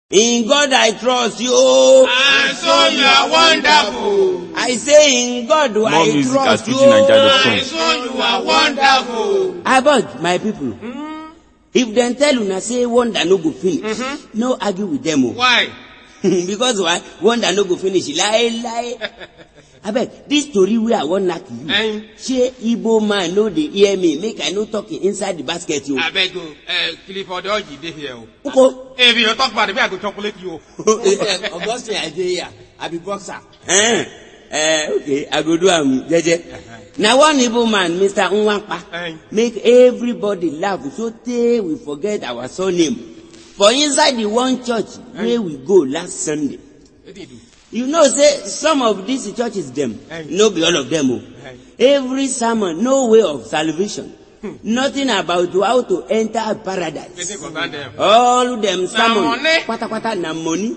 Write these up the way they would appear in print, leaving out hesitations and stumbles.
In God I trust you. And so you are wonderful. I say in God I trust you. And so you are wonderful. I beg my people. If them tell you say wonder no go finish, no argue with them. Why? Because why? Wonder no go finish. Lie. I beg, this story where I want knock you. Say Igbo man no dey hear me. Make I no talk inside the basket. You. I beg you, Clifford Oji dey here. Okay. If you talk about it, I go chocolate you. Augustine, I dey here. I be boxer. Okay, I go do jeje. Now one Igbo man, Mr. Nwakpa, make everybody laugh so tey we forget our surname. For inside the one church where we go last Sunday. You know, say some of these churches them, no be all of them. Every sermon, no way of salvation. Nothing about how to enter paradise. All them sermon, kwata na money,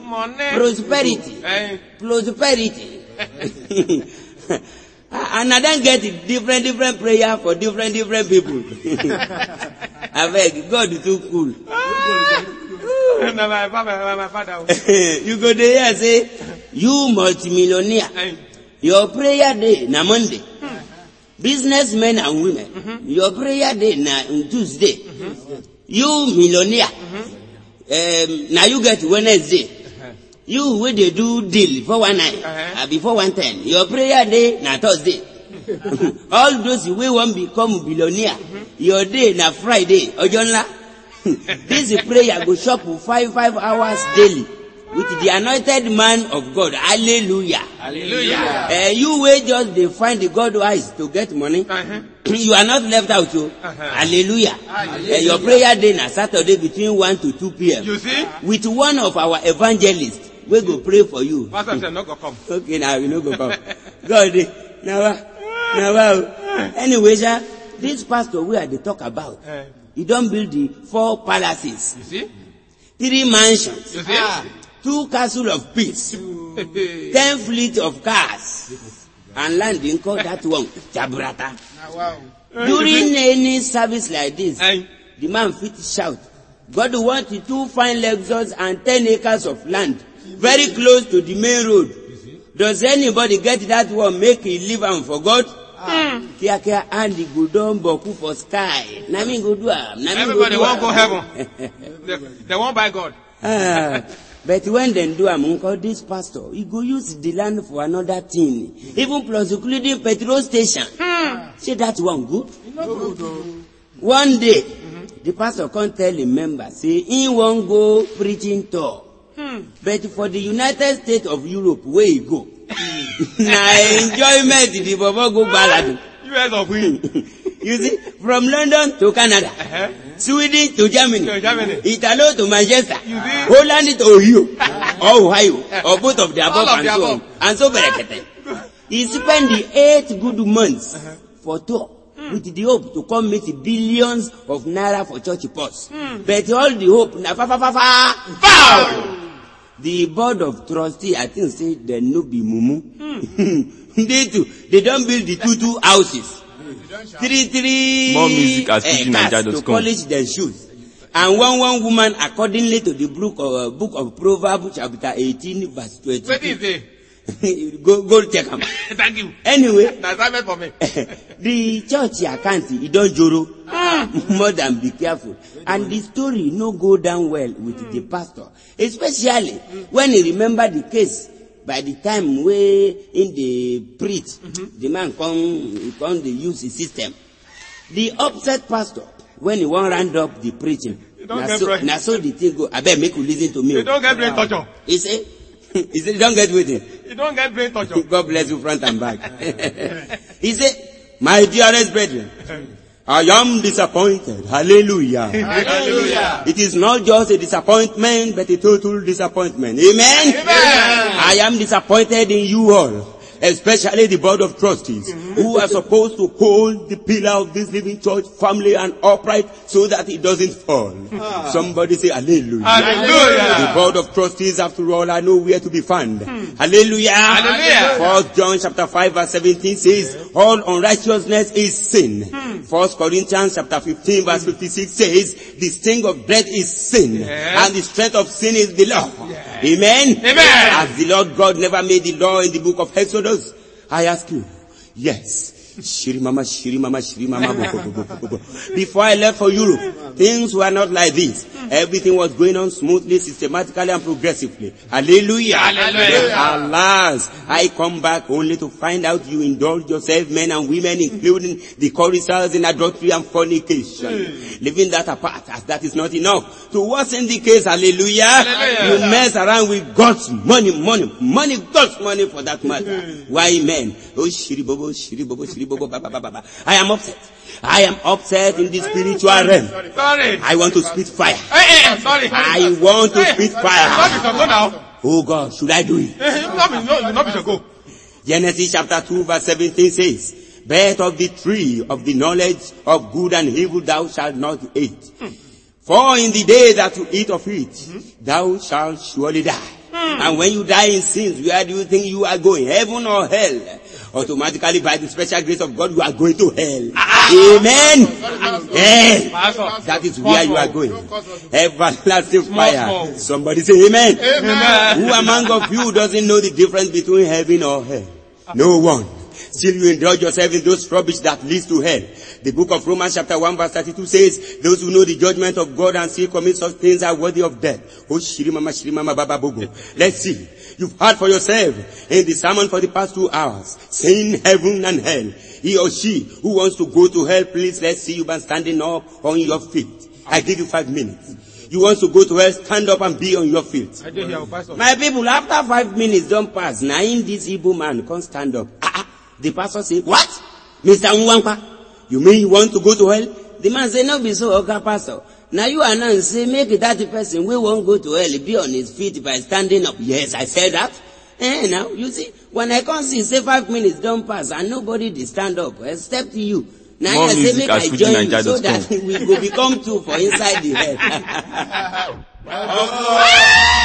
prosperity. And I don't get different prayer for different people. I beg, God is too cool. You go there and say, you multi-millionaire. Your prayer day na Monday. Businessmen and women. Your prayer day na Tuesday. You millionaire. Now you get Wednesday. You where they do deal before 1:09, before 1:10. Your prayer day na Thursday. All those who won't become billionaire. Your day na Friday. Ojonla. This prayer go shop for 5 hours daily with the anointed man of God. Hallelujah. Hallelujah. You will just they find the God eyes to get money. You are not left out. Hallelujah. Your prayer day na Saturday between 1 to 2 p.m. You see? With one of our evangelists. We go pray for you. Pastor said not go come. Okay, now we no go come. God, now. Anyway, sir, this pastor we are they talk about. He don't build the 4 palaces. You see? 3 mansions. You see? 2 castles of peace. 10 fleet of cars. And landing call that one Jabrata. Wow. During any service like this, the man fit shout, God want you 2 fine Lexus and 10 acres of land, very close to the main road. Does anybody get that one? Make he live and for God? Kia and the good boku for sky. Nami go do am. Everybody won't go heaven. They won't buy God. But when they do am, this pastor, he go use the land for another thing. Even plus including petrol station. Say that one good? One day, the pastor can't tell the member, say he won't go preaching tour. But for the United States of Europe, where he go? Na enjoyment the Bobo go ballad. US of we. You see, from London to Canada, Sweden to Germany, Italy to Manchester, Holland to Ohio, or both of the above and so on. And so very. He spent the 8 good months for tour with the hope to come meet billions of naira for church pots. But all the hope na fa. The board of trustees, I think, say they no be mumu. They too. They don't build the 2 houses. 3 More music at cars to polish their shoes. And one woman, accordingly to the book of Proverbs, chapter 18, verse 20. What is it? Go check them. Thank you. Anyway, that's assignment for me. The church account, it don't joro. More than be careful. And the story no go down well with the pastor. Especially when he remember the case by the time we in the preach, the man come the use the system. The upset pastor, when he won't round up the preaching, now so the thing go, I bet make you listen to me. You don't get brain torture. He say, don't get with him. You don't get brain torture. God bless you front and back. He said, my dearest brethren, I am disappointed. Hallelujah. Hallelujah. It is not just a disappointment, but a total disappointment. Amen. Amen. I am disappointed in you all. especially the board of trustees, who are supposed to hold the pillar of this living church firmly and upright so that it doesn't fall. Somebody say hallelujah. Hallelujah. The board of trustees, after all, I know where to be found. Hallelujah. Hallelujah. 1 John chapter 5 verse 17 says, all unrighteousness is sin. 1 Corinthians chapter 15 verse 56 says, the sting of death is sin, and the strength of sin is the law. Amen. Amen. As the Lord God never made the law in the book of Exodus, I ask you, yes. Shirimama. Before I left for Europe, things were not like this. Everything was going on smoothly, systematically, and progressively. Hallelujah. Hallelujah. Alas, I come back only to find out you indulge yourself, men and women, including the choristers, in adultery and fornication. Leaving that apart, as that is not enough. To worsen the case, hallelujah, you mess around with God's money, God's money for that matter. Why men? Oh, shiribobo. I am upset in the spiritual realm. Sorry. I want to spit fire. Sorry. I want to spit fire. Go now. Oh God, should I do it? No, go. Genesis chapter 2 verse 17 says, "But of the tree of the knowledge of good and evil thou shalt not eat. For in the day that you eat of it, thou shalt surely die." And when you die in sins, where do you think you are going? Heaven or hell? Automatically, by the special grace of God, you are going to hell. Amen. Hell. That is where you are going. Everlasting fire. Somebody say amen. Amen. Who among of you doesn't know the difference between heaven or hell? No one. Still you indulge yourself in those rubbish that leads to hell. The book of Romans chapter 1 verse 32 says, those who know the judgment of God and still commit such things are worthy of death. Oh, shirimama baba bogo. Let's see. You've heard for yourself in the sermon for the past 2 hours, saying heaven and hell. He or she who wants to go to hell, please let's see you by standing up on your feet. I give you 5 minutes. You want to go to hell, stand up and be on your feet. My people, after 5 minutes don't pass, now in this Igbo man can't stand up. The pastor say, what? Mr. Nwampa, you mean you want to go to hell? The man say, no be so, okay, pastor. Now you announce, say, make that person we won't go to hell, be on his feet by standing up. Yes, I said that. Now, you see, when I come see, say 5 minutes don't pass, and nobody they stand up, except you. Now I say, make I join you so that we will become two for inside the hell.